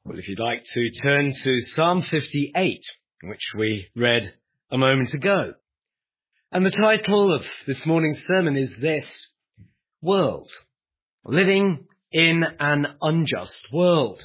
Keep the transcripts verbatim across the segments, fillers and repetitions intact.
Well, if you'd like to turn to Psalm fifty-eight, which we read a moment ago. And the title of this morning's sermon is this: World, Living in an Unjust World.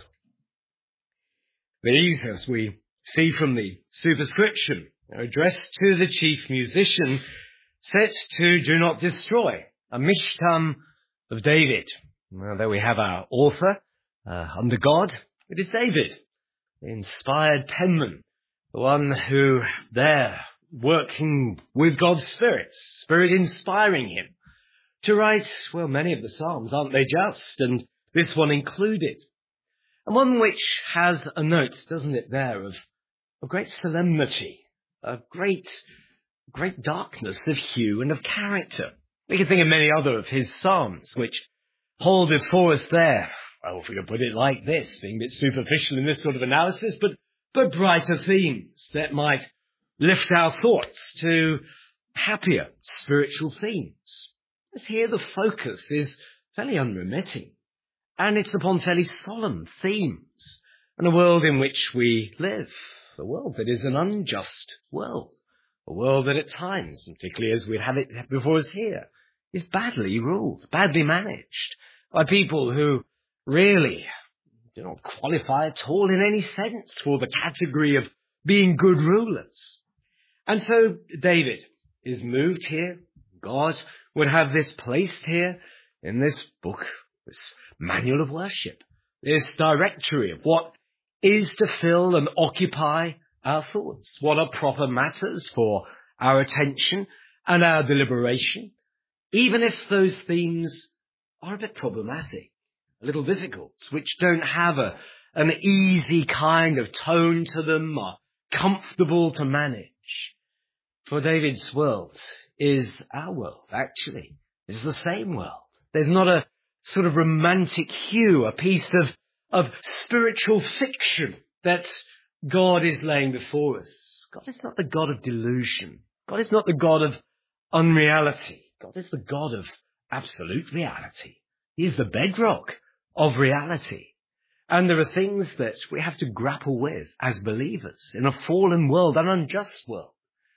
These, as we see from the superscription, are addressed to the chief musician, set to Do Not Destroy, a Mishtam of David. Well, there we have our author, uh, under God. It is David, the inspired penman, the one who there, working with God's Spirit, Spirit inspiring him to write, well, many of the Psalms, aren't they just? And this one included. And one which has a note, doesn't it, there, of, of great solemnity, of great, great darkness of hue and of character. We can think of many other of his Psalms, which hold before us there, well, if we could put it like this, being a bit superficial in this sort of analysis, but, but brighter themes that might lift our thoughts to happier spiritual themes. As here the focus is fairly unremitting, and it's upon fairly solemn themes, and a world in which we live, a world that is an unjust world, a world that at times, and particularly as we have it before us here, is badly ruled, badly managed by people who really do not qualify at all in any sense for the category of being good rulers. And so David is moved here. God would have this placed here in this book, this manual of worship, this directory of what is to fill and occupy our thoughts, what are proper matters for our attention and our deliberation, even if those themes are a bit problematic, a little difficult, which don't have a, an easy kind of tone to them, are comfortable to manage. For David's world is our world, actually. It's the same world. There's not a sort of romantic hue, a piece of, of spiritual fiction that God is laying before us. God is not the God of delusion. God is not the God of unreality. God is the God of absolute reality. He is the bedrock of reality. And there are things that we have to grapple with as believers in a fallen world, an unjust world.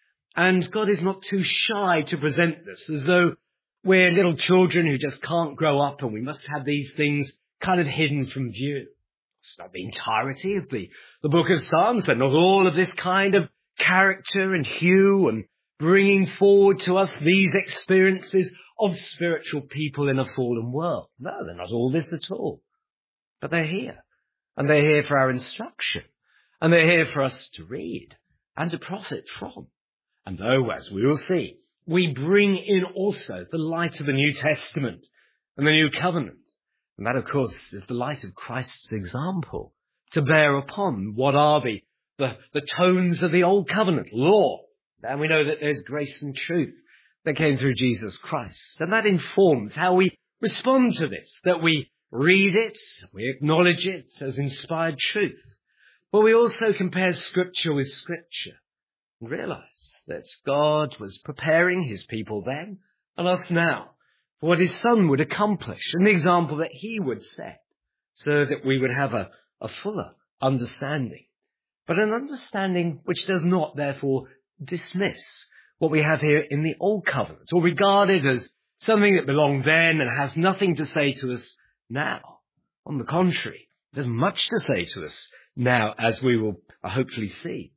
And God is not too shy to present this as though we're little children who just can't grow up and we must have these things kind of hidden from view. It's not the entirety of the, the book of Psalms, but not all of this kind of character and hue and bringing forward to us these experiences of spiritual people in a fallen world. No, they're not all this at all. But they're here. And they're here for our instruction. And they're here for us to read and to profit from. And though, as we will see, we bring in also the light of the New Testament and the New Covenant. And that, of course, is the light of Christ's example to bear upon what are the, the, the tones of the Old Covenant law. And we know that there's grace and truth that came through Jesus Christ. And that informs how we respond to this, that we read it, we acknowledge it as inspired truth. But we also compare Scripture with Scripture and realize that God was preparing his people then and us now for what his Son would accomplish and the example that he would set so that we would have a, a fuller understanding. But an understanding which does not, therefore, dismiss what we have here in the Old Covenant, or regard it as something that belonged then and has nothing to say to us now. On the contrary, there's much to say to us now, as we will hopefully see.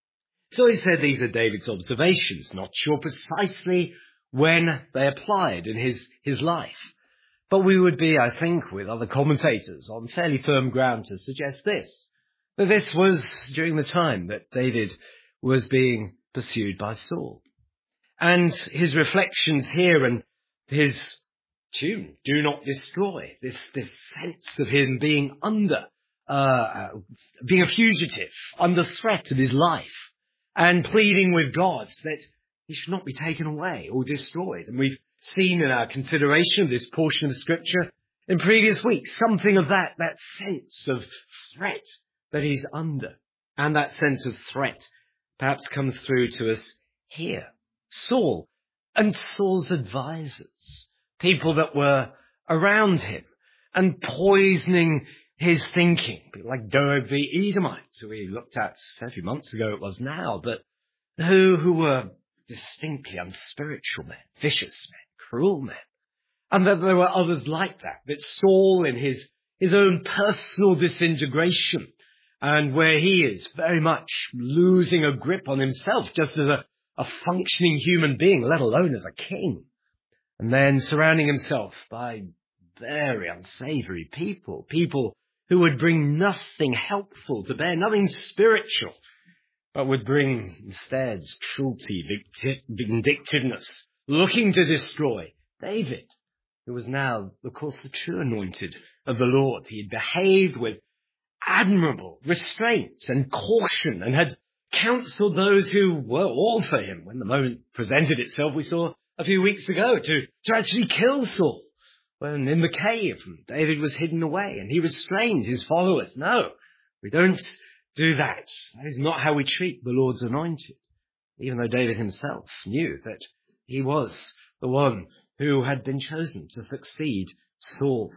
So he said these are David's observations, not sure precisely when they applied in his, his life. But we would be, I think, with other commentators on fairly firm ground to suggest this, that this was during the time that David was being pursued by Saul. And his reflections here and his tune, Do Not Destroy, this, this sense of him being under, uh, being a fugitive, under threat of his life, and pleading with God that he should not be taken away or destroyed. And we've seen in our consideration of this portion of Scripture in previous weeks something of that, that sense of threat that he's under. And that sense of threat perhaps comes through to us here. Saul and Saul's advisors, people that were around him and poisoning his thinking. People like Doeg the Edomite, who we looked at a few months ago it was now, but who, who were distinctly unspiritual men, vicious men, cruel men. And that there were others like that, that Saul in his, his own personal disintegration, and where he is very much losing a grip on himself just as a, a functioning human being, let alone as a king. And then surrounding himself by very unsavory people, people who would bring nothing helpful to bear, nothing spiritual, but would bring instead cruelty, vindictiveness, looking to destroy David, who was now, of course, the true anointed of the Lord. He had behaved with admirable restraint and caution and had counseled those who were all for him when the moment presented itself, we saw a few weeks ago, to, to actually kill Saul. When in the cave, David was hidden away and he restrained his followers. No, we don't do that. That is not how we treat the Lord's anointed. Even though David himself knew that he was the one who had been chosen to succeed Saul.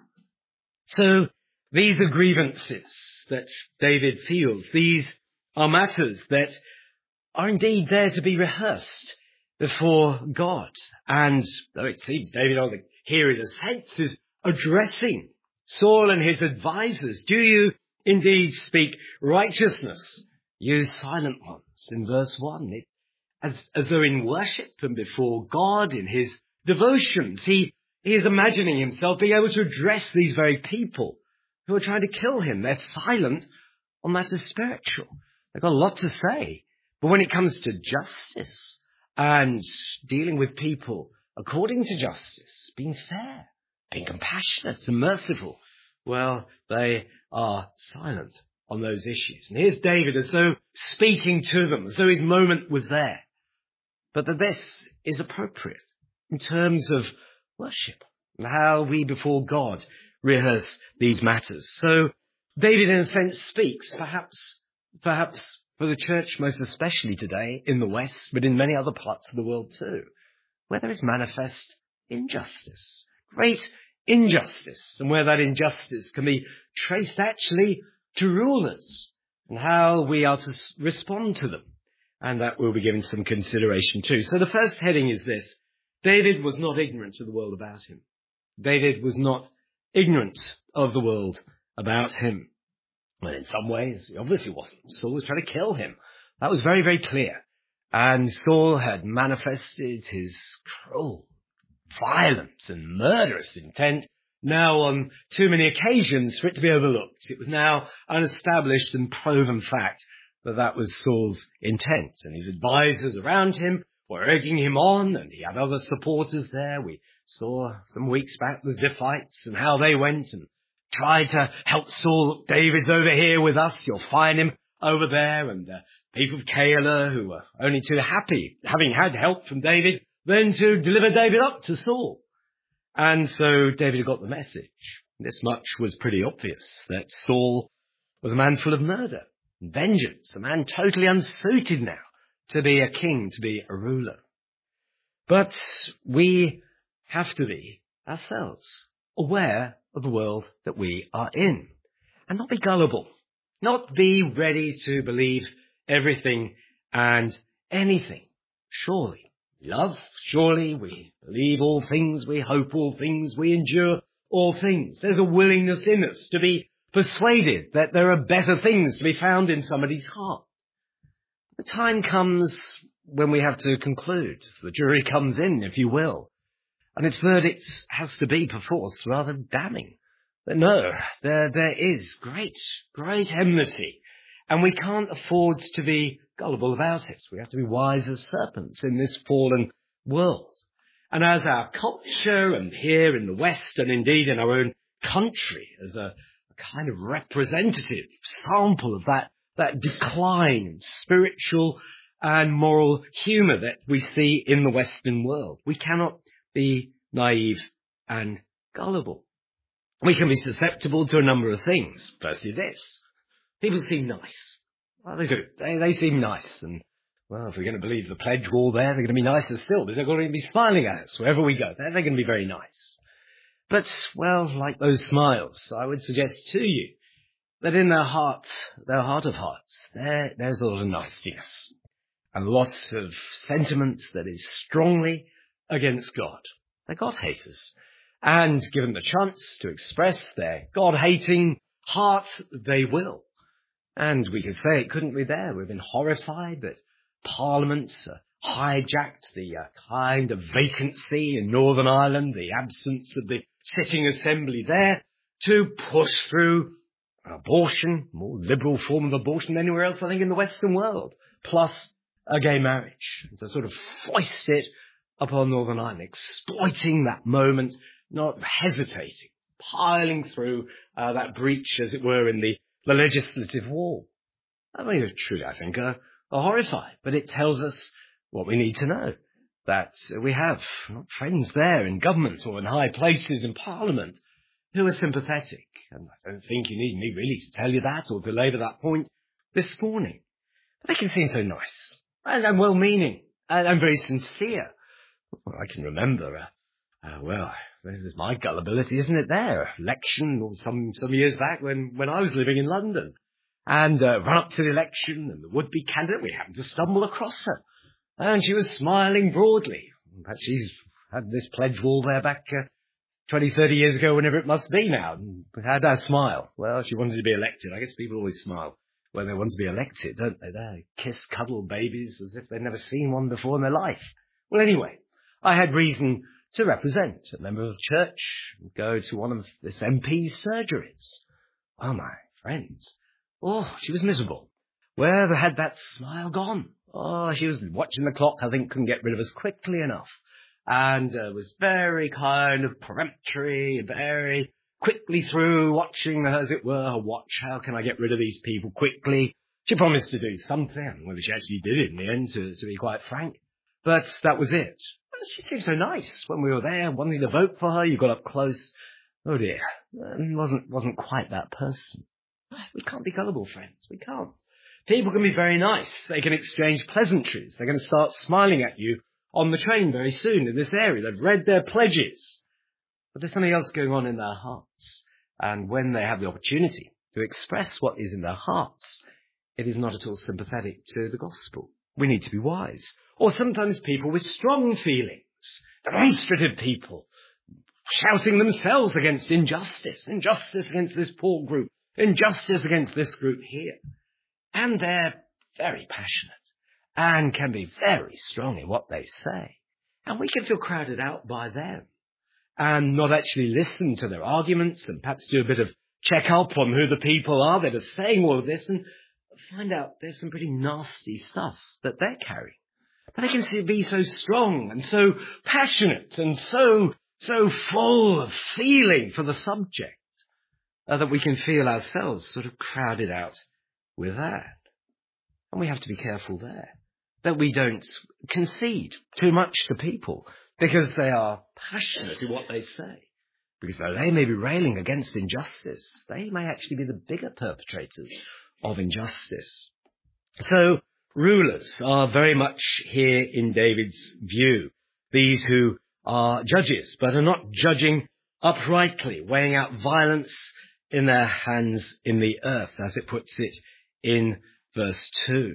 So these are grievances that David feels. These are matters that are indeed there to be rehearsed before God. And though it seems David on the here in a sense is addressing Saul and his advisers, do you indeed speak righteousness, you silent ones, in verse one. It, as, as though in worship and before God, in his devotions, he, he is imagining himself being able to address these very people who are trying to kill him. They're silent on matters spiritual. They've got a lot to say. But when it comes to justice and dealing with people according to justice, being fair, being compassionate and merciful, well, they are silent on those issues. And here's David as though speaking to them, as though his moment was there. But that this is appropriate in terms of worship and how we before God rehearse these matters. So David in a sense speaks, perhaps, perhaps for the church most especially today in the West, but in many other parts of the world too, where there is manifest injustice, great injustice, and where that injustice can be traced actually to rulers and how we are to respond to them. And that we'll be giving some consideration too. So the first heading is this: David was not ignorant of the world about him. David was not ignorant of the world about him. Well, in some ways, he obviously wasn't. Saul was trying to kill him. That was very, very clear. And Saul had manifested his cruel, violent and murderous intent now on too many occasions for it to be overlooked. It was now an established and proven fact that that was Saul's intent. And his advisors around him were urging him on, and he had other supporters there. We saw some weeks back the Ziphites and how they went and tried to help Saul. David's over here with us, you'll find him over there. And the people of Keilah who were only too happy, having had help from David, then to deliver David up to Saul. And so David got the message. This much was pretty obvious, that Saul was a man full of murder and vengeance, a man totally unsuited now to be a king, to be a ruler. But we have to be ourselves aware of the world that we are in and not be gullible, not be ready to believe everything and anything. Surely we love, surely we believe all things, we hope all things, we endure all things. There's a willingness in us to be persuaded that there are better things to be found in somebody's heart. The time comes when we have to conclude. The jury comes in, if you will, and its verdict has to be, perforce, rather damning. But no, there, there is great, great enmity, and we can't afford to be gullible about it. We have to be wise as serpents in this fallen world. And as our culture, and here in the West, and indeed in our own country, as a, a kind of representative sample of that, that decline in spiritual and moral humour that we see in the Western world, we cannot be naive and gullible. We can be susceptible to a number of things. Firstly, this. People seem nice. Well, they do. They, they seem nice. And, well, if we're going to believe the pledge wall there, they're going to be nicer still. They're going to be smiling at us wherever we go. They're, they're going to be very nice. But, well, like those smiles, I would suggest to you that in their hearts, their heart of hearts, there, there's a lot of nastiness and lots of sentiment that is strongly against God. They're God-haters. And given the chance to express their God-hating heart, they will. And we could say it, couldn't we, there? We've been horrified that Parliament's uh, hijacked the uh, kind of vacancy in Northern Ireland, the absence of the sitting assembly there, to push through abortion, more liberal form of abortion than anywhere else, I think, in the Western world, plus a gay marriage, to sort of foist it upon Northern Ireland, exploiting that moment, not hesitating, piling through uh, that breach, as it were, in the, the legislative wall. I mean, truly, I think, are, are horrified, but it tells us what we need to know, that we have friends there in government or in high places in Parliament who are sympathetic. And I don't think you need me really to tell you that or to labour that point this morning. But they can seem so nice and, and well-meaning and, and very sincere. Well, I can remember, uh, uh, well, this is my gullibility, isn't it, there? Election or some, some years back when, when I was living in London. And uh, run up to the election and the would-be candidate, we happened to stumble across her. And she was smiling broadly. Perhaps she's had this pledge wall there back uh, twenty, thirty years ago, whenever it must be now. And had that smile. Well, she wanted to be elected. I guess people always smile when they want to be elected, don't they? They kiss, cuddle babies as if they'd never seen one before in their life. Well, anyway, I had reason to represent a member of the church and go to one of this M P's surgeries. Oh, my friends. Oh, she was miserable. Where had that smile gone? Oh, she was watching the clock, I think, couldn't get rid of us quickly enough. And uh, was very kind of peremptory, very quickly through, watching, as it were, her watch. How can I get rid of these people quickly? She promised to do something. I don't know whether she actually did it in the end, to, to be quite frank. But that was it. Well, she seemed so nice when we were there, wanting to vote for her. You got up close. Oh, dear. Um, wasn't, wasn't quite that person. We can't be gullible, friends. We can't. People can be very nice. They can exchange pleasantries. They're going to start smiling at you on the train very soon in this area. They've read their pledges. But there's something else going on in their hearts. And when they have the opportunity to express what is in their hearts, it is not at all sympathetic to the gospel. We need to be wise. Or sometimes people with strong feelings, demonstrative people, shouting themselves against injustice, injustice against this poor group, injustice against this group here. And they're very passionate and can be very strong in what they say. And we can feel crowded out by them and not actually listen to their arguments and perhaps do a bit of check-up on who the people are that are saying all of this and find out there's some pretty nasty stuff that they're carrying. But they can see, be so strong and so passionate and so, so full of feeling for the subject uh, that we can feel ourselves sort of crowded out with that. And we have to be careful there, that we don't concede too much to people because they are passionate in what they say. Because though they may be railing against injustice, they may actually be the bigger perpetrators of injustice. So rulers are very much here in David's view, these who are judges but are not judging uprightly, weighing out violence in their hands in the earth, as it puts it in verse two.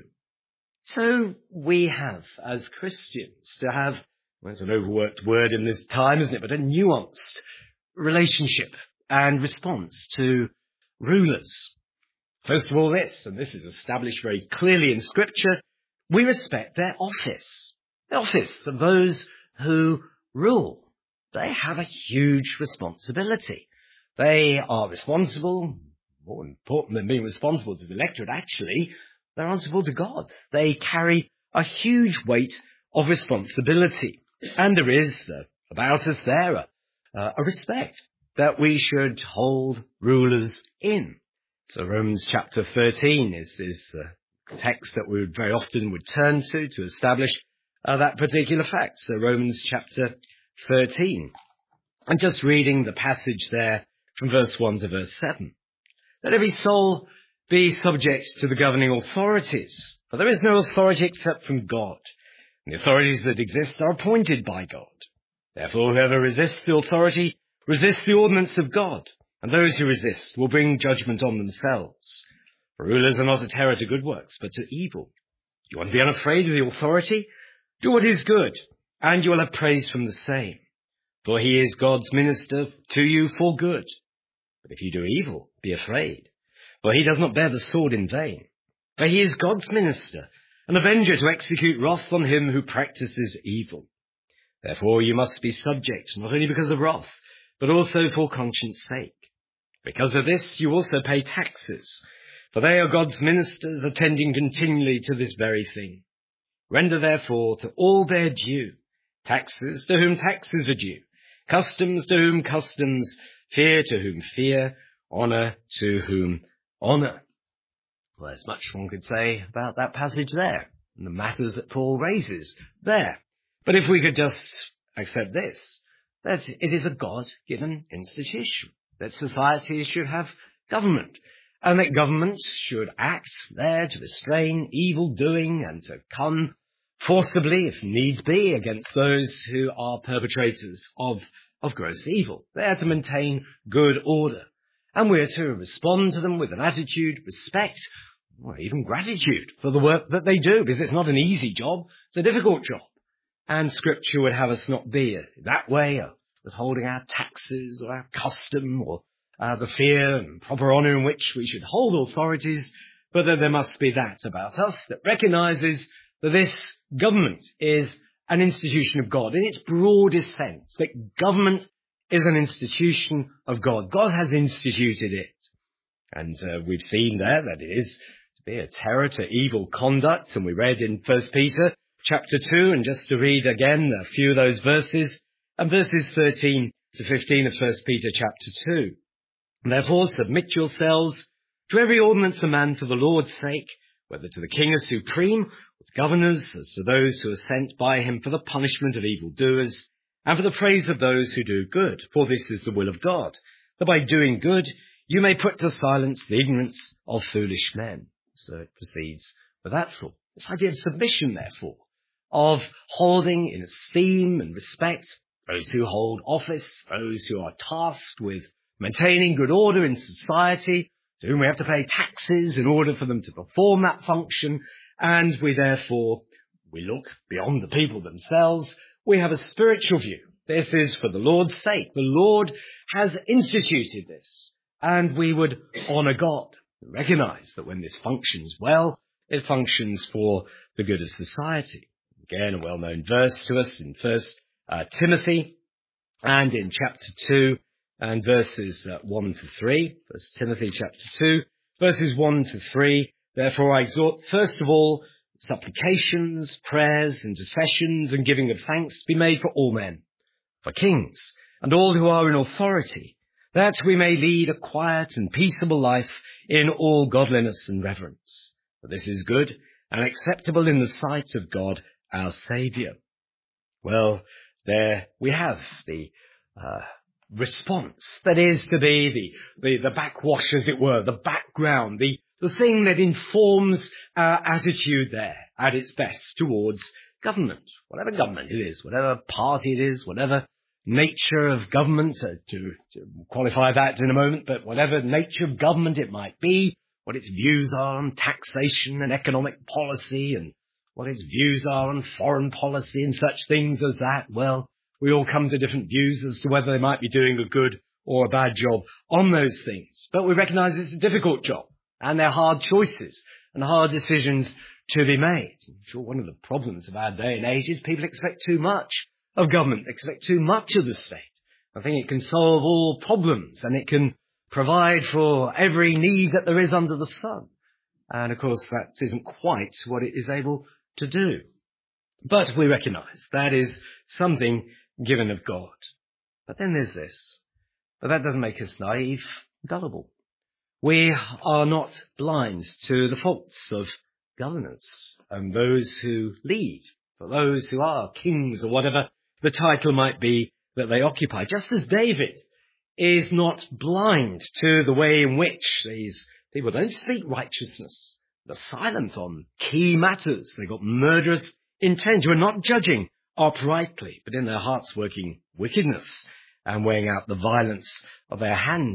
So we have, as Christians, to have, well, it's an overworked word in this time, isn't it, but a nuanced relationship and response to rulers. First of all this, and this is established very clearly in Scripture, we respect their office. The office of those who rule. They have a huge responsibility. They are responsible. More important than being responsible to the electorate, actually, they're answerable to God. They carry a huge weight of responsibility. And there is, uh, about us there, a, uh, a respect that we should hold rulers in. So Romans chapter thirteen is, is a text that we would very often would turn to to establish uh, that particular fact. So Romans chapter thirteen. And just reading the passage there from verse one to verse seven. Let every soul be subject to the governing authorities, for there is no authority except from God. And the authorities that exist are appointed by God. Therefore, whoever resists the authority resists the ordinance of God, and those who resist will bring judgment on themselves. For rulers are not a terror to good works, but to evil. Do you want to be unafraid of the authority? Do what is good, and you will have praise from the same. For he is God's minister to you for good. But if you do evil, be afraid, for he does not bear the sword in vain. For he is God's minister, an avenger to execute wrath on him who practices evil. Therefore you must be subject, not only because of wrath, but also for conscience sake. Because of this you also pay taxes, for they are God's ministers, attending continually to this very thing. Render therefore to all their due, taxes to whom taxes are due, customs to whom customs, fear to whom fear, honour to whom honour. Well, there's much one could say about that passage there, and the matters that Paul raises there. But if we could just accept this, that it is a God-given institution, that society should have government, and that government should act there to restrain evil-doing and to come forcibly, if needs be, against those who are perpetrators of, of gross evil. There to maintain good order. And we're to respond to them with an attitude, respect, or even gratitude for the work that they do, because it's not an easy job, it's a difficult job. And Scripture would have us not be that way, or withholding our taxes or our custom, or uh, the fear and proper honour in which we should hold authorities, but that there must be that about us that recognises that this government is an institution of God in its broadest sense, that government is an institution of God. God has instituted it. And uh, we've seen there that it is to be a terror to evil conduct, and we read in First Peter chapter two, and just to read again a few of those verses, and verses thirteen to fifteen of First Peter chapter two. Therefore submit yourselves to every ordinance of man for the Lord's sake, whether to the king as supreme, with governors, as to those who are sent by him for the punishment of evildoers, and for the praise of those who do good. For this is the will of God, that by doing good you may put to silence the ignorance of foolish men. So it proceeds with that thought. This idea of submission, therefore, of holding in esteem and respect those who hold office, those who are tasked with maintaining good order in society, to whom we have to pay taxes in order for them to perform that function, and we therefore, we look beyond the people themselves. We have a spiritual view. This is for the Lord's sake. The Lord has instituted this, and we would honour God, recognise that when this functions well, it functions for the good of society. Again, a well-known verse to us in First uh, Timothy, and in chapter two, and verses uh, one to three. First Timothy chapter two, verses one to three. Therefore I exhort, first of all, supplications, prayers, intercessions, and giving of thanks be made for all men, for kings, and all who are in authority, that we may lead a quiet and peaceable life in all godliness and reverence. For this is good and acceptable in the sight of God our Saviour. Well, there we have the uh, response that is to be the, the, the backwash, as it were, the background, the, the thing that informs our attitude there at its best towards government, whatever government it is, whatever party it is, whatever nature of government, uh, to, to qualify that in a moment, but whatever nature of government it might be, what its views are on taxation and economic policy, and what its views are on foreign policy and such things as that, well, we all come to different views as to whether they might be doing a good or a bad job on those things. But we recognise it's a difficult job, and they're hard choices and hard decisions to be made. I'm sure one of the problems of our day and age is people expect too much of government, expect too much of the state. I think it can solve all problems, and it can provide for every need that there is under the sun. And of course that isn't quite what it is able to do. But we recognise that is something given of God. But then there's this. But that doesn't make us naive, gullible. We are not blind to the faults of governance and those who lead, for those who are kings or whatever the title might be that they occupy. Just as David is not blind to the way in which these people don't speak righteousness. They're silent on key matters. They've got murderous intent. We're not judging uprightly, but in their hearts working wickedness and weighing out the violence of their hands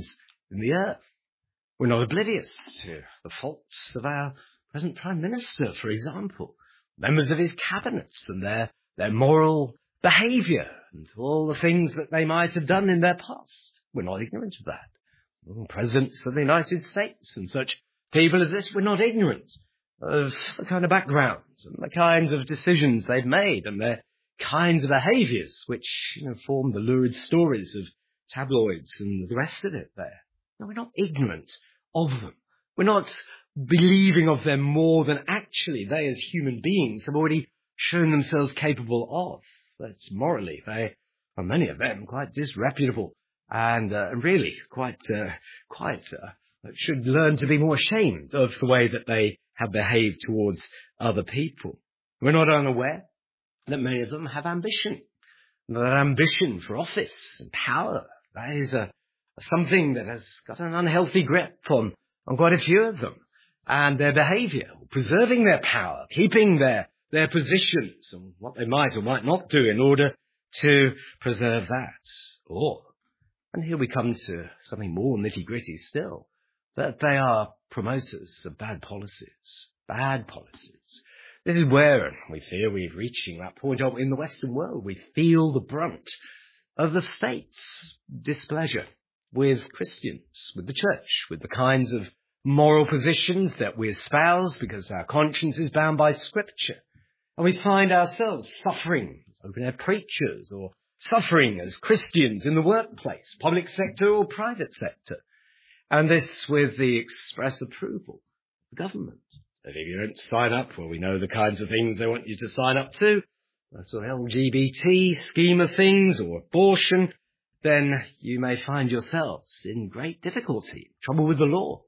in the earth. We're not oblivious to the faults of our present Prime Minister, for example, members of his cabinets and their, their moral behaviour and all the things that they might have done in their past. We're not ignorant of that. Presidents of the United States and such people as this, we're not ignorant of the kind of backgrounds and the kinds of decisions they've made and their kinds of behaviours which, you know, form the lurid stories of tabloids and the rest of it there. No, we're not ignorant of them. We're not believing of them more than actually they as human beings have already shown themselves capable of. That's morally, they are many of them quite disreputable and uh, really quite, uh, quite uh, should learn to be more ashamed of the way that they have behaved towards other people. We're not unaware that many of them have ambition. That ambition for office and power, that is a, something that has got an unhealthy grip on, on quite a few of them. And their behaviour, preserving their power, keeping their, their positions and what they might or might not do in order to preserve that. Or, and here we come to something more nitty-gritty still, that they are promoters of bad policies. Bad policies. This is where we fear we're reaching that point in the Western world. We feel the brunt of the state's displeasure with Christians, with the church, with the kinds of moral positions that we espouse because our conscience is bound by Scripture. And we find ourselves suffering as open-air preachers or suffering as Christians in the workplace, public sector or private sector. And this with the express approval of the government. That if you don't sign up, well, we know the kinds of things they want you to sign up to, that sort of L G B T scheme of things or abortion, then you may find yourselves in great difficulty, trouble with the law.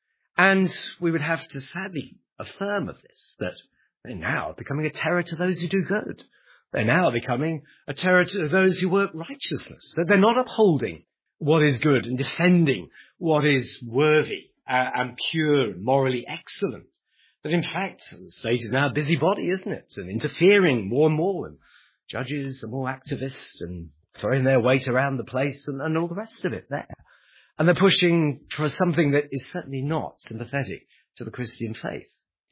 And we would have to sadly affirm of this, that they're now becoming a terror to those who do good. They're now becoming a terror to those who work righteousness, that they're not upholding what is good and defending what is worthy and pure and morally excellent. That in fact, the state is now a busybody, isn't it? And interfering more and more, and judges are more activists and throwing their weight around the place and, and all the rest of it there. And they're pushing for something that is certainly not sympathetic to the Christian faith.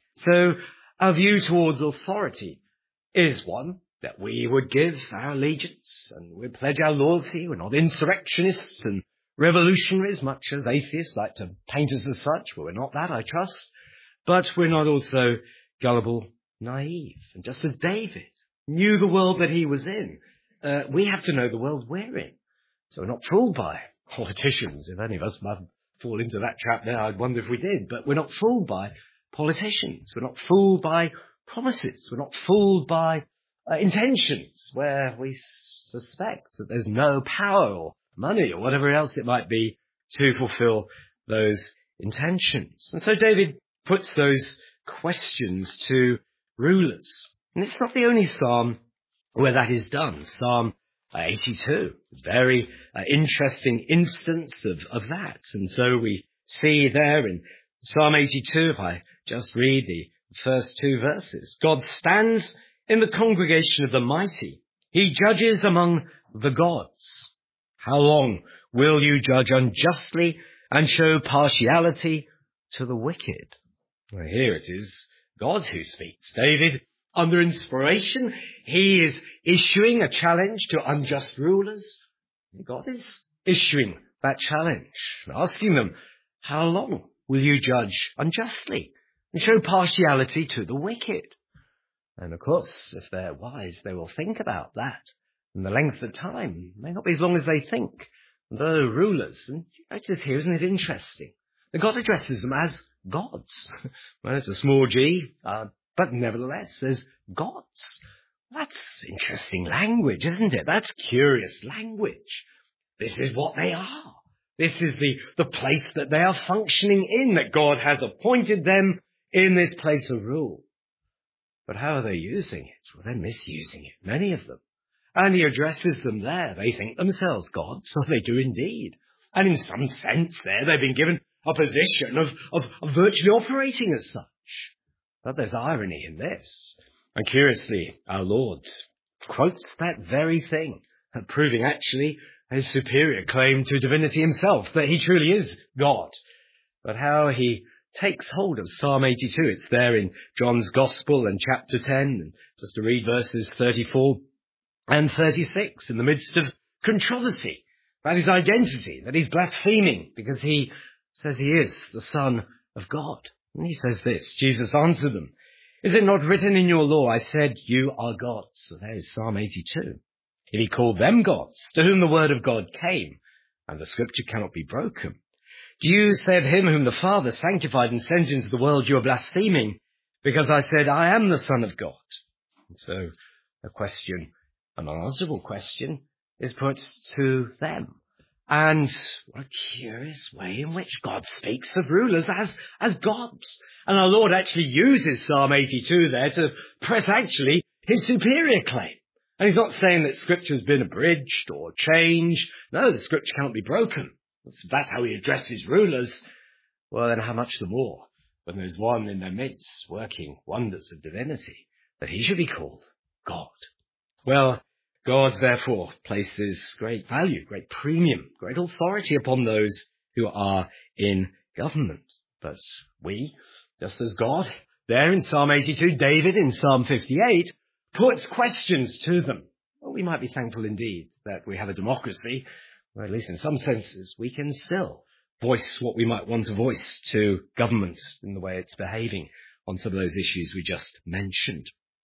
So our view towards authority is one that we would give our allegiance and we pledge our loyalty. We're not insurrectionists and revolutionaries, much as atheists like to paint us as such. Well, we're not that, I trust. But we're not also gullible, naive. And just as David knew the world that he was in, uh, we have to know the world we're in. So we're not fooled by politicians. If any of us might fall into that trap there, I'd wonder if we did. But we're not fooled by politicians. We're not fooled by promises. We're not fooled by uh, intentions where we suspect that there's no power or money or whatever else it might be to fulfill those intentions. And so David puts those questions to rulers. And it's not the only psalm where that is done. Psalm eighty-two, very uh, interesting instance of, of that. And so we see there in Psalm eighty-two, if I just read the first two verses, God stands in the congregation of the mighty. He judges among the gods. How long will you judge unjustly and show partiality to the wicked? Well, here it is God who speaks. David, under inspiration, he is issuing a challenge to unjust rulers. God is issuing that challenge, asking them, how long will you judge unjustly and show partiality to the wicked? And of course, if they're wise, they will think about that. And the length of time may not be as long as they think. The rulers, and notice here, isn't it interesting, that God addresses them as gods. Well, it's a small g, uh, but nevertheless, there's gods. That's interesting language, isn't it? That's curious language. This is what they are. This is the, the place that they are functioning in, that God has appointed them in this place of rule. But how are they using it? Well, they're misusing it, many of them. And he addresses them there. They think themselves gods, so they do indeed. And in some sense there, they've been given a position of, of, of virtually operating as such. But there's irony in this. And curiously, our Lord quotes that very thing, proving actually his superior claim to divinity himself, that he truly is God. But how he takes hold of Psalm eighty-two, it's there in John's Gospel and chapter ten, and just to read verses thirty-four and thirty-six, in the midst of controversy about his identity, that he's blaspheming because he says he is the Son of God. And he says this, Jesus answered them, "Is it not written in your law, I said, you are gods?" So there's Psalm eighty-two. If he called them gods, to whom the word of God came, and the scripture cannot be broken. Do you say of him whom the Father sanctified and sent into the world, you are blaspheming, because I said, I am the Son of God? And so a question, an unanswerable question, is put to them. And what a curious way in which God speaks of rulers as, as gods. And our Lord actually uses Psalm eighty-two there to press actually his superior claim. And he's not saying that Scripture has been abridged or changed. No, the Scripture cannot be broken. If that's how he addresses rulers, well then how much the more when there's one in their midst working wonders of divinity, that he should be called God. Well, God therefore places great value, great premium, great authority upon those who are in government. But we, just as God, there in Psalm eighty-two, David in Psalm fifty-eight, puts questions to them. Well, we might be thankful indeed that we have a democracy, or at least in some senses, we can still voice what we might want to voice to government in the way it's behaving on some of those issues we just mentioned.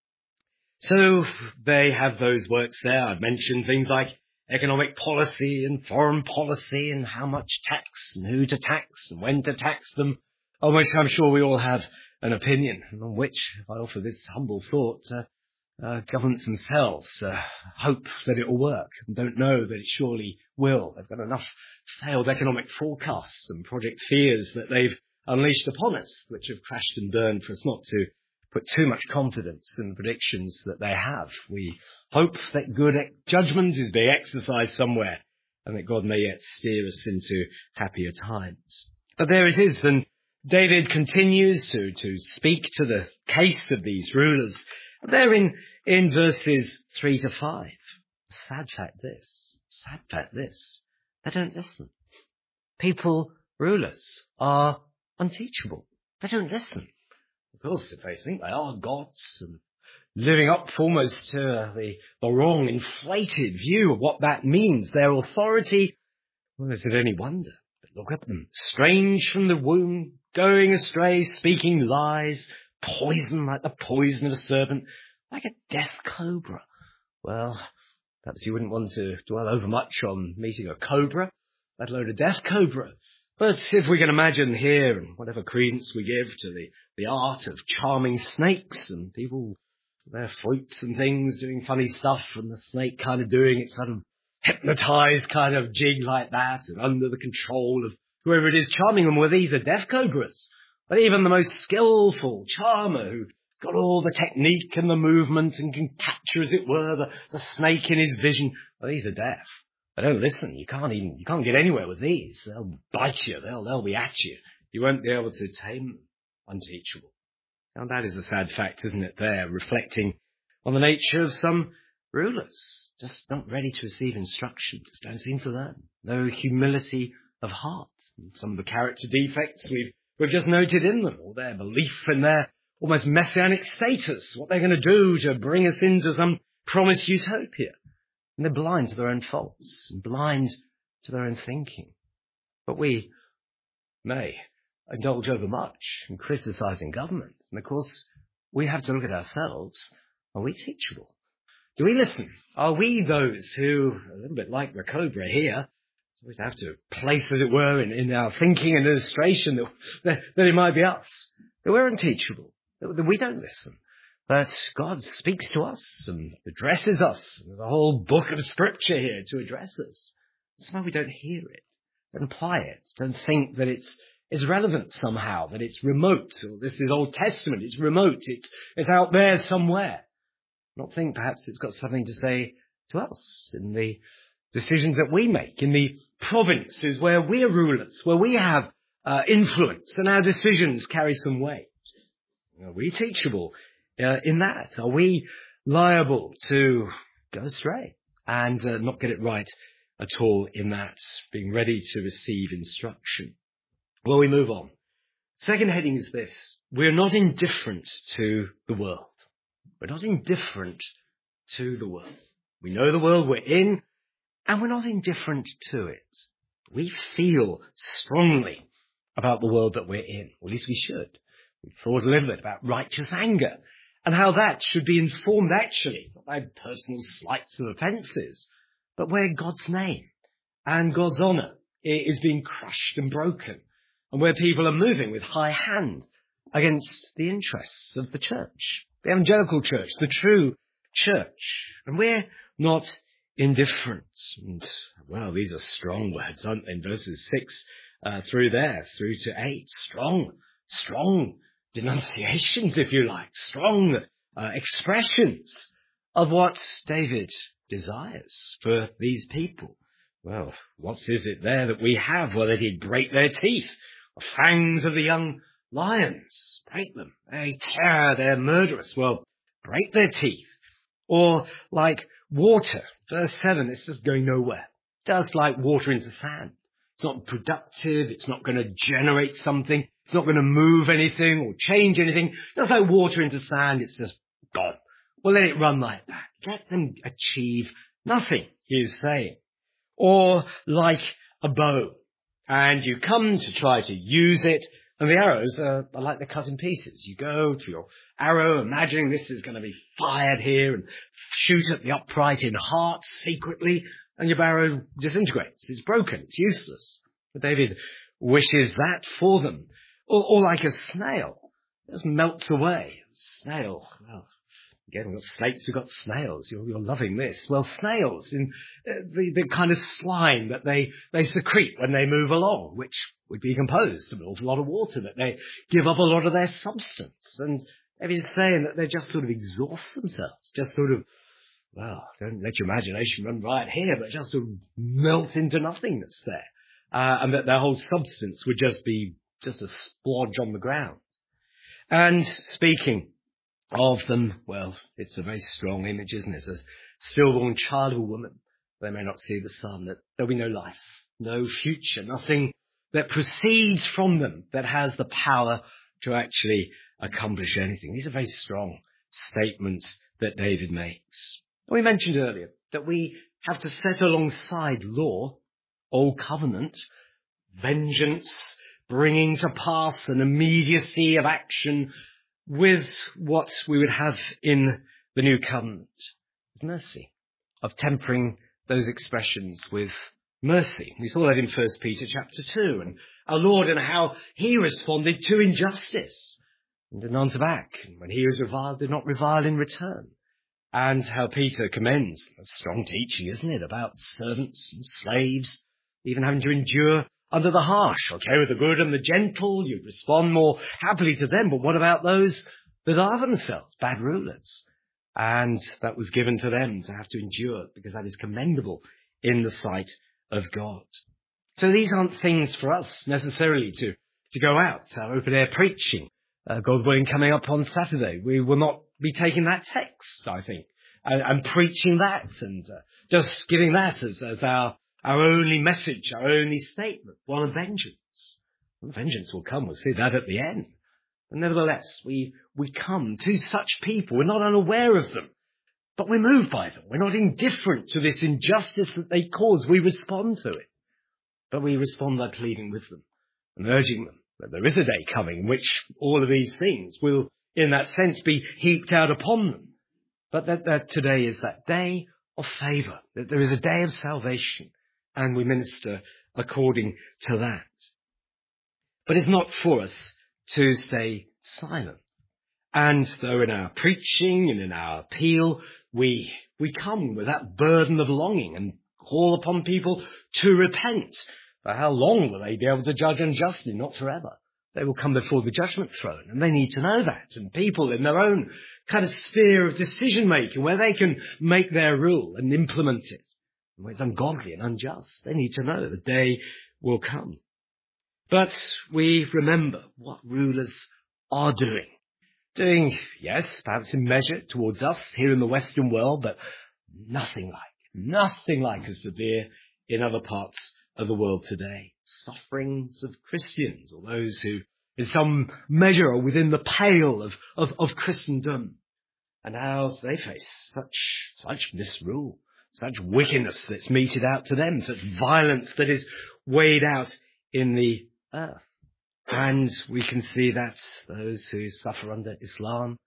So they have those works there. I've mentioned things like economic policy and foreign policy and how much tax and who to tax and when to tax them, on which I'm sure we all have an opinion, and on which, if I offer this humble thought, uh, Uh, governments themselves uh, hope that it will work and don't know that it surely will. They've got enough failed economic forecasts and project fears that they've unleashed upon us, which have crashed and burned for us not to put too much confidence in the predictions that they have. We hope that good judgment is being exercised somewhere and that God may yet steer us into happier times. But there it is, and David continues to, to speak to the case of these rulers. There in, in verses three to five, sad fact this, sad fact this, they don't listen. People, rulers, are unteachable. They don't listen. Of course, if they think they are gods and living up almost to the, the wrong, inflated view of what that means, their authority, well, is it any wonder? But look at them, strange from the womb, going astray, speaking lies, poison like the poison of a serpent, like a death cobra. Well, perhaps you wouldn't want to dwell over much on meeting a cobra, let alone a death cobra. But if we can imagine here, and whatever credence we give to the, the art of charming snakes and people, their fruits and things, doing funny stuff, and the snake kind of doing its sort of hypnotized kind of jig like that, and under the control of whoever it is charming them, well, these are death cobras. But even the most skillful charmer who's got all the technique and the movement and can capture, as it were, the, the snake in his vision, well, these are deaf. They don't listen. You can't even, you can't get anywhere with these. They'll bite you. They'll, they'll be at you. You won't be able to tame them. Unteachable. Now that is a sad fact, isn't it, there, reflecting on the nature of some rulers. Just not ready to receive instruction. Just don't seem to learn. No humility of heart. And some of the character defects we've We've just noted in them, or their belief in their almost messianic status, what they're going to do to bring us into some promised utopia. And they're blind to their own faults, and blind to their own thinking. But we may indulge overmuch in criticising government. And of course, we have to look at ourselves. Are we teachable? Do we listen? Are we those who, a little bit like the cobra here, so we have to place, as it were, in, in our thinking and illustration that, that, that it might be us, that we're unteachable, that, that we don't listen, that God speaks to us and addresses us. There's a whole book of scripture here to address us. Somehow we don't hear it, don't apply it, don't think that it's, it's relevant somehow, that it's remote, or this is Old Testament, it's remote, it's, it's out there somewhere. Not think perhaps it's got something to say to us in the decisions that we make, in the provinces where we're rulers, where we have uh, influence and our decisions carry some weight. Are we teachable uh, in that? Are we liable to go astray and uh, not get it right at all in that, being ready to receive instruction. Well, we move on. Second heading is this: we're not indifferent to the world. We're not indifferent to the world. We know the world we're in, and we're not indifferent to it. We feel strongly about the world that we're in, or at least we should. We've thought a little bit about righteous anger and how that should be informed actually, not by personal slights of offences, but where God's name and God's honour is being crushed and broken, and where people are moving with high hand against the interests of the church, the evangelical church, the true church. And we're not indifferent. And, well, these are strong words, aren't they? In verses six uh, through there, through to eight. Strong, strong denunciations, if you like. Strong uh, expressions of what David desires for these people. Well, what is it there that we have? Well, that he'd break their teeth. The fangs of the young lions. Break them. They tear, they're murderous. Well, break their teeth. Or like water. Verse seven, it's just going nowhere. Just like water into sand. It's not productive. It's not going to generate something. It's not going to move anything or change anything. Just like water into sand, it's just gone. Well, let it run like that. Let them achieve nothing, he is saying. Or like a bow. And you come to try to use it, and the arrows are, are like they're cut in pieces. You go to your arrow, imagining this is going to be fired here, and shoot at the upright in heart secretly, and your arrow disintegrates. It's broken. It's useless. But David wishes that for them. Or, or like a snail. It just melts away. Snail, well, again, we've got snakes, we've got snails. You're, you're loving this. Well, snails, in uh, the, the kind of slime that they, they secrete when they move along, which would be composed of an awful lot of water, that they give up a lot of their substance. And he's saying that they just sort of exhaust themselves, just sort of, well, don't let your imagination run riot here, but just sort of melt into nothingness there. Uh, and that their whole substance would just be just a splodge on the ground. And speaking of them, well, it's a very strong image, isn't it? As stillborn child of a woman, they may not see the sun, that there'll be no life, no future, nothing that proceeds from them that has the power to actually accomplish anything. These are very strong statements that David makes. We mentioned earlier that we have to set alongside law, old covenant, vengeance, bringing to pass an immediacy of action with what we would have in the new covenant, mercy, of tempering those expressions with mercy. We saw that in First Peter chapter two, and our Lord and how he responded to injustice and did none back. And when he was reviled, did not revile in return. And how Peter commends, a strong teaching, isn't it, about servants and slaves, even having to endure under the harsh. Okay, with the good and the gentle, you respond more happily to them. But what about those that are themselves bad rulers? And that was given to them to have to endure, because that is commendable in the sight of God. So these aren't things for us necessarily to, to go out, our open air preaching. Uh, God willing, coming up on Saturday, we will not be taking that text, I think, and, and preaching that and uh, just giving that as, as our Our only message, our only statement, one of vengeance. And vengeance will come, we'll see that at the end. But nevertheless, we, we come to such people, we're not unaware of them, but we're moved by them. We're not indifferent to this injustice that they cause. We respond to it. But we respond by pleading with them and urging them that there is a day coming in which all of these things will, in that sense, be heaped out upon them. But that, that today is that day of favour, that there is a day of salvation. And we minister according to that. But it's not for us to stay silent. And though in our preaching and in our appeal, we, we come with that burden of longing and call upon people to repent. For how long will they be able to judge unjustly? Not forever. They will come before the judgment throne, and they need to know that. And people in their own kind of sphere of decision making, where they can make their rule and implement it, where it's ungodly and unjust, they need to know the day will come. But we remember what rulers are doing. Doing, yes, perhaps in measure towards us here in the Western world, but nothing like, nothing like as severe in other parts of the world today. Sufferings of Christians, or those who in some measure are within the pale of, of, of Christendom, and how they face such, such misrule, such wickedness that's meted out to them, such violence that is weighed out in the earth. And we can see that those who suffer under Islam,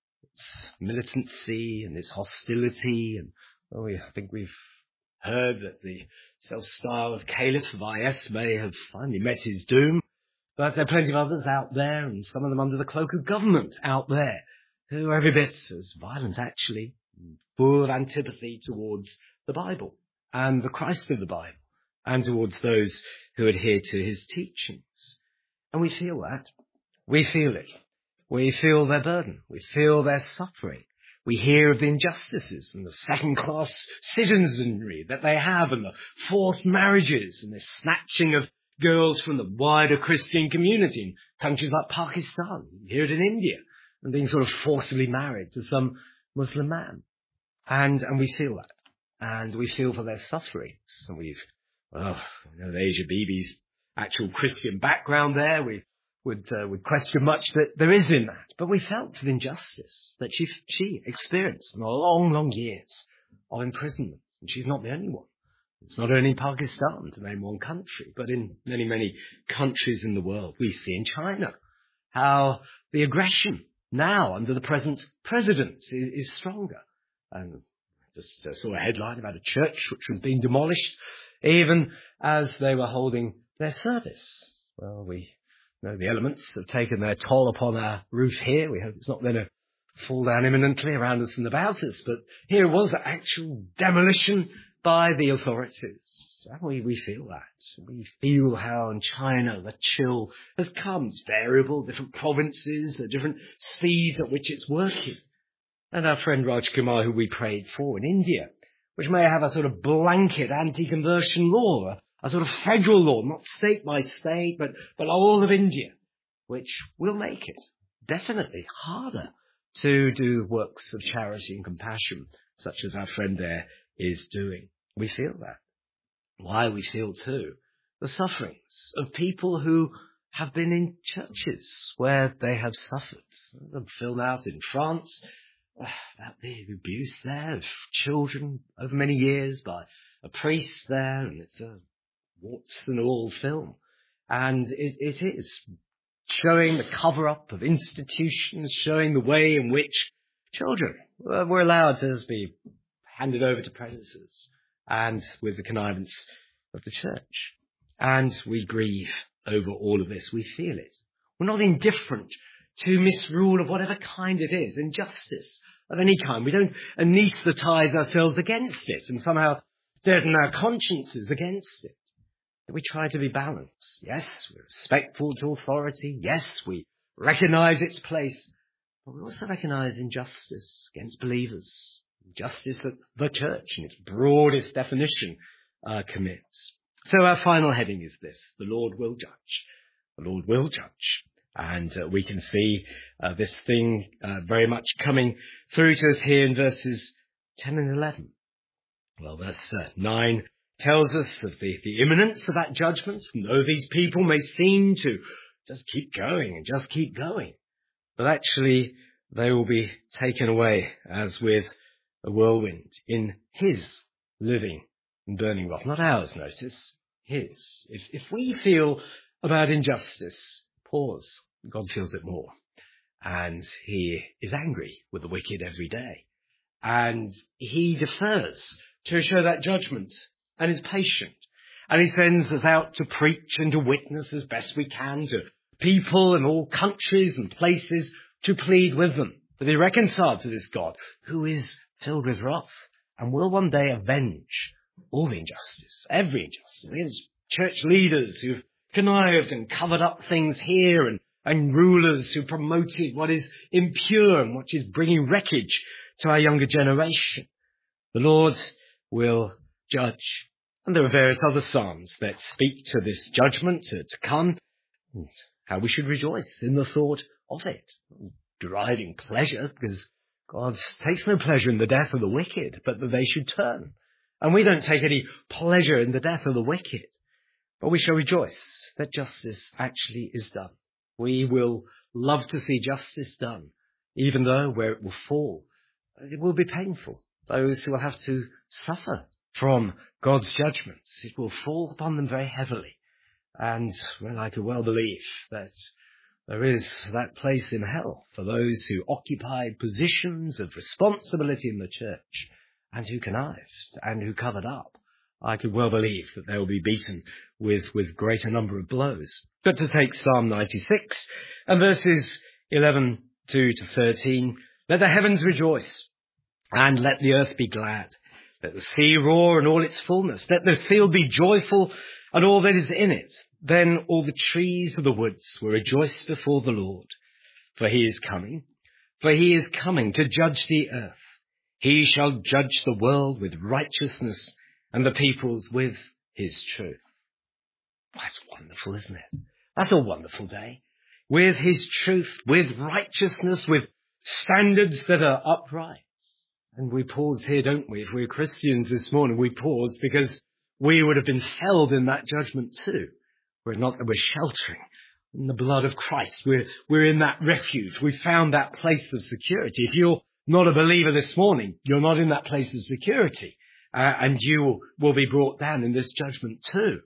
its militancy and its hostility, and well, we, I think we've heard that the self-styled caliph of I S may have finally met his doom, but there are plenty of others out there, and some of them under the cloak of government out there, who are every bit as violent, actually, full of antipathy towards the Bible and the Christ of the Bible, and towards those who adhere to his teachings. And we feel that. We feel it. We feel their burden. We feel their suffering. We hear of the injustices and the second-class citizenry that they have, and the forced marriages and the snatching of girls from the wider Christian community in countries like Pakistan. We hear it in India, and being sort of forcibly married to some Muslim man. And, and we feel that. And we feel for their sufferings. And we've, well, you know, Asia Bibi's actual Christian background there. We would, uh, would question much that there is in that. But we felt the injustice that she, she experienced in the long, long years of imprisonment. And she's not the only one. It's not only Pakistan, to name one country, but in many, many countries in the world. We see in China how the aggression now under the present president is, is stronger. And just uh, saw a headline about a church which was being demolished even as they were holding their service. Well, we know the elements have taken their toll upon our roof here. We hope it's not going to fall down imminently around us and about us. But here was actual demolition by the authorities. And we, we feel that. We feel how in China the chill has come. It's variable, different provinces, the different speeds at which it's working. And our friend Raj Kumar, who we prayed for in India, which may have a sort of blanket anti-conversion law, a, a sort of federal law, not state by state, but, but all of India, which will make it definitely harder to do works of charity and compassion, such as our friend there is doing. We feel that. Why we feel too the sufferings of people who have been in churches where they have suffered. There's a film out in France about the abuse there of children over many years by a priest there, and it's a warts and all film. And it, it is showing the cover-up of institutions, showing the way in which children were allowed to be handed over to predators, and with the connivance of the church. And we grieve over all of this. We feel it. We're not indifferent to misrule of whatever kind it is, injustice of any kind. We don't anaesthetize ourselves against it and somehow deaden our consciences against it. We try to be balanced. Yes, we're respectful to authority. Yes, we recognize its place. But we also recognize injustice against believers. Justice that the church, in its broadest definition, uh, commits. So our final heading is this: the Lord will judge. The Lord will judge. And uh, we can see uh, this thing uh, very much coming through to us here in verses ten and eleven. Well, verse uh, nine tells us of the, the imminence of that judgment, and though these people may seem to just keep going and just keep going, but actually they will be taken away as with a whirlwind in his living and burning wrath. Not ours, notice, his. If, if we feel about injustice, pause. God feels it more. And he is angry with the wicked every day. And he defers to show that judgment and is patient. And he sends us out to preach and to witness as best we can to people in all countries and places, to plead with them to be reconciled to this God who is filled with wrath and will one day avenge all the injustice, every injustice, against church leaders who've connived and covered up things here, and, and rulers who promoted what is impure and what is bringing wreckage to our younger generation. The Lord will judge. And there are various other psalms that speak to this judgment to, to come, and how we should rejoice in the thought of it, deriving pleasure, because God takes no pleasure in the death of the wicked, but that they should turn And we don't take any pleasure in the death of the wicked, but we shall rejoice that justice actually is done. We will love to see justice done, even though where it will fall, it will be painful. Those who will have to suffer from God's judgments, it will fall upon them very heavily. And well, I could well believe that there is that place in hell for those who occupied positions of responsibility in the church and who connived and who covered up. I could well believe that they will be beaten with, with greater number of blows. But to take Psalm ninety-six and verses eleven to thirteen, let the heavens rejoice and let the earth be glad. Let the sea roar and all its fullness. Let the field be joyful and all that is in it. Then all the trees of the woods will rejoice before the Lord. For he is coming, for he is coming to judge the earth. He shall judge the world with righteousness and the peoples with his truth. That's wonderful, isn't it? That's a wonderful day. With his truth, with righteousness, with standards that are upright. And we pause here, don't we? If we're Christians this morning, we pause because we would have been held in that judgment too. We're not that we're sheltering in the blood of Christ. We're, we're in that refuge. We found that place of security. If you're not a believer this morning, you're not in that place of security. Uh, and you will, will be brought down in this judgment too.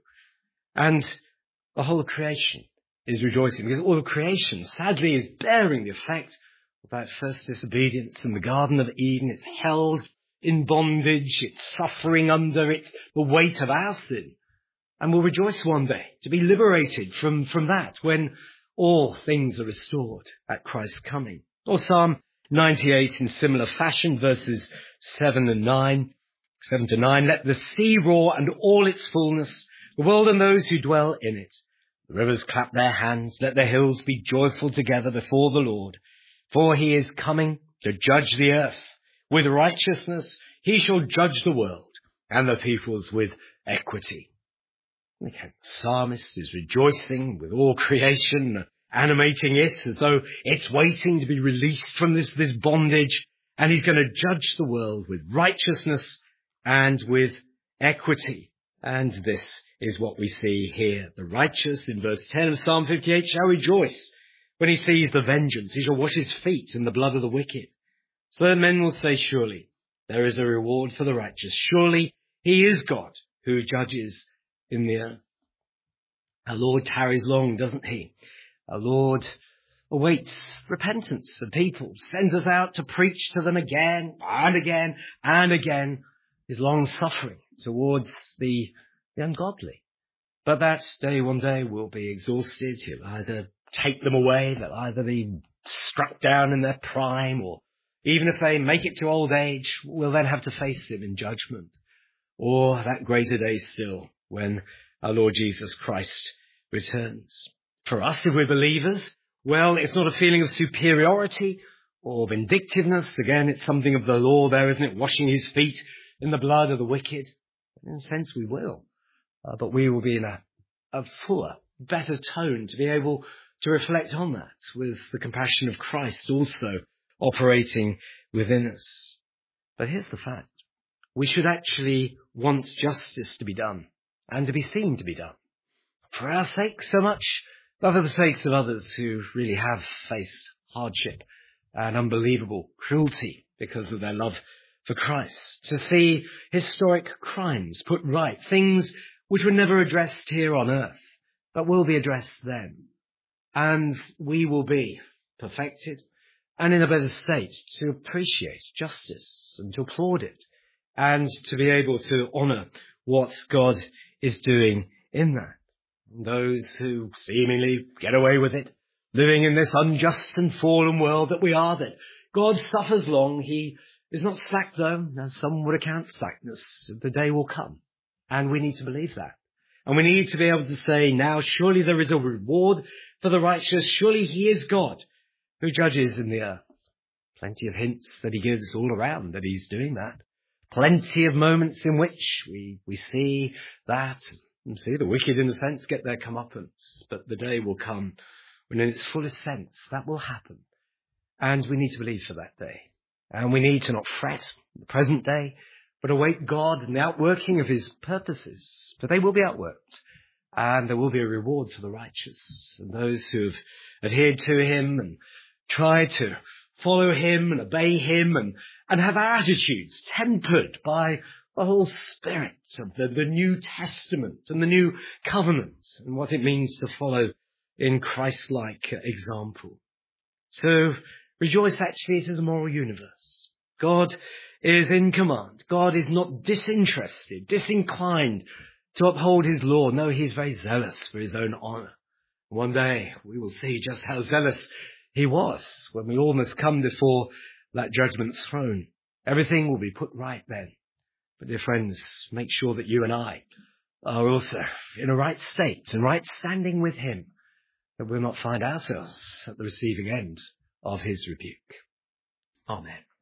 And the whole of creation is rejoicing because all of creation sadly is bearing the effect of that first disobedience in the Garden of Eden. It's held in bondage. It's suffering under it, the weight of our sin. And we'll rejoice one day to be liberated from, from that when all things are restored at Christ's coming. Or Psalm ninety-eight in similar fashion, verses seven and nine. seven to nine, let the sea roar and all its fullness, the world and those who dwell in it. The rivers clap their hands, let the hills be joyful together before the Lord. For he is coming to judge the earth. With righteousness he shall judge the world and the peoples with equity. The psalmist is rejoicing with all creation, animating it as though it's waiting to be released from this, this bondage. And he's going to judge the world with righteousness and with equity. And this is what we see here. The righteous, in verse ten of Psalm fifty-eight, shall rejoice when he sees the vengeance. He shall wash his feet in the blood of the wicked. So that men will say, surely there is a reward for the righteous. Surely he is God who judges in the earth. Our Lord tarries long, doesn't he? Our Lord awaits repentance of people, sends us out to preach to them again and again and again. His long suffering towards the, the ungodly. But that day, one day, will be exhausted. He'll either take them away, they'll either be struck down in their prime, or even if they make it to old age, we'll then have to face him in judgment. Or that greater day still, when our Lord Jesus Christ returns. For us, if we're believers, well, it's not a feeling of superiority or vindictiveness. Again, it's something of the law there, isn't it? Washing his feet in the blood of the wicked. In a sense, we will. Uh, but we will be in a, a fuller, better tone to be able to reflect on that with the compassion of Christ also operating within us. But here's the fact. We should actually want justice to be done and to be seen to be done. For our sake so much, but for the sakes of others who really have faced hardship and unbelievable cruelty because of their love for Christ. To see historic crimes put right, things which were never addressed here on earth, but will be addressed then. And we will be perfected and in a better state to appreciate justice and to applaud it and to be able to honour what God is doing in that. And those who seemingly get away with it, living in this unjust and fallen world that we are, that God suffers long. He is not slack though, as some would account slackness. The day will come. And we need to believe that. And we need to be able to say, now surely there is a reward for the righteous. Surely he is God who judges in the earth. Plenty of hints that he gives all around that he's doing that. Plenty of moments in which we, we see that, and see the wicked in a sense get their comeuppance. But the day will come when in its fullest sense that will happen. And we need to believe for that day. And we need to not fret in the present day, but await God and the outworking of his purposes. For they will be outworked, and there will be a reward for the righteous and those who have adhered to him and tried to follow him and obey him and, and have our attitudes tempered by the whole spirit of the, the New Testament and the New Covenant and what it means to follow in Christ-like example. So rejoice actually it is a moral universe. God is in command. God is not disinterested, disinclined to uphold his law. No, he's very zealous for his own honour. One day we will see just how zealous he was when we all must come before that judgment throne. Everything will be put right then. But dear friends, make sure that you and I are also in a right state and right standing with him, that we'll not find ourselves at the receiving end of his rebuke. Amen.